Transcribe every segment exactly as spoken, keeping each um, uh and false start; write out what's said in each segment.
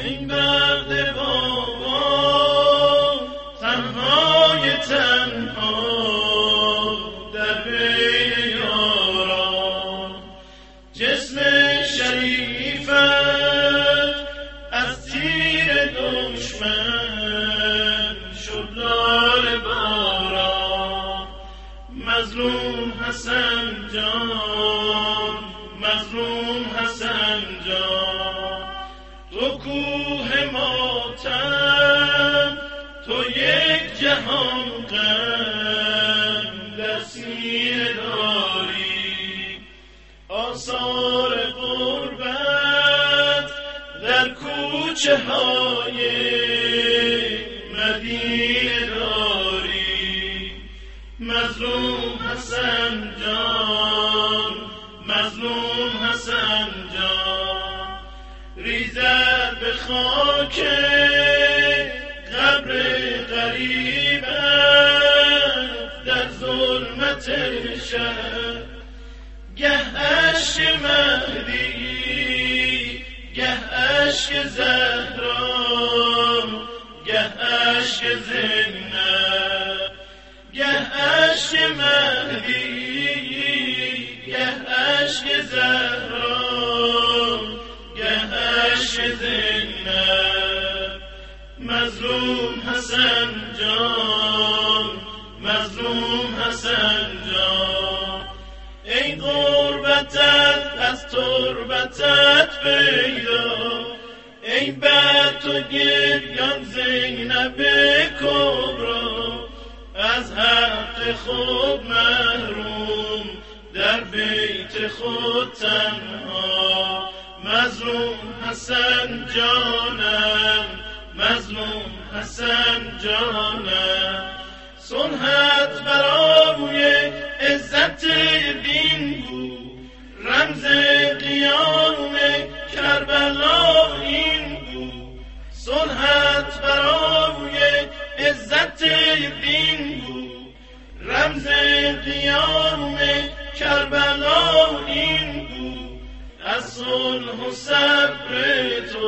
این برد بابا تنهای تنها در بین یاران، جسم شریفت از تیر دشمن شد لاله باران. مظلوم حسن جان، مظلوم حسن جان، تو کوه ماتم، تو یک جهان غم در سینه داری. آثار غربت در کوچه های مدینه داری. مظلوم حسن جان، مظلوم حسن جان، ریزد به خاک قبر غریبت در ظلمت شب. گه اشک مهدی، گه اشک زهرا، گه اشک زینب. گه اشک مهدی، گه اشک زهرا، گه اشک زینب. مظلوم حسن جان، مظلوم حسن جان، ای غربتت از تربتت پیدا، ای بر تو گریان زینب کبرا. از حق خود محروم در بیت خود تنها. مظلوم حسن جانم، مظلوم حسن جانم، صلحت برای عزت دین بود، رمز قیام کربلا این بود. صلحت برای عزت دین بود، رمز قیام کربلا این بود. از صلح و صبر تو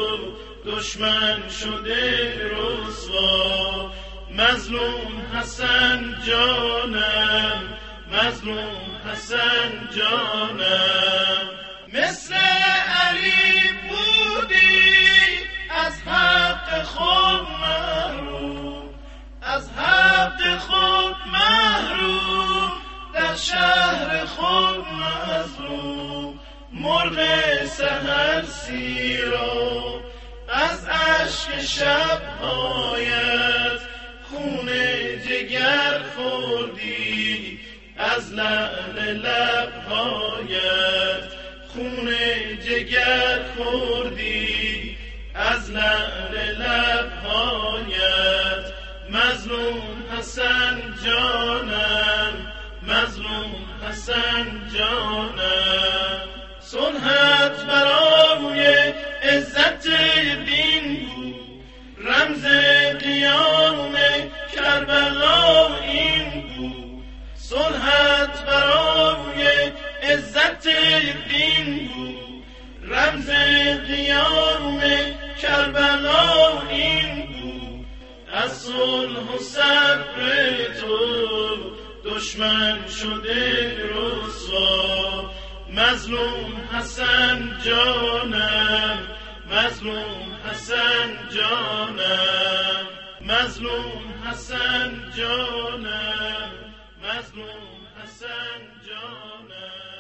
دشمن شده رسوا. مظلوم حسن جانم، مظلوم حسن جانم، مثل علی بودی از حق خود محروم، از حق خود محروم، در شهر خود مظلوم. مرغ سحر سیرا از اشک شبهایت خون جگر خوردی، از لعل لبهایت خون جگر خوردی، از لعل لبهایت. مظلوم حسن جانم، مظلوم حسن جانم، صلحت برای عزت دین بود، رمز قیام کربلا این بود. صلحت برای عزت دین بود، رمز قیام کربلا این بود. از صلح و صبر تو دشمن شده رسوا. مظلوم حسن جانم، مظلوم حسن جانم، مظلوم حسن جانم، مظلوم حسن جانم.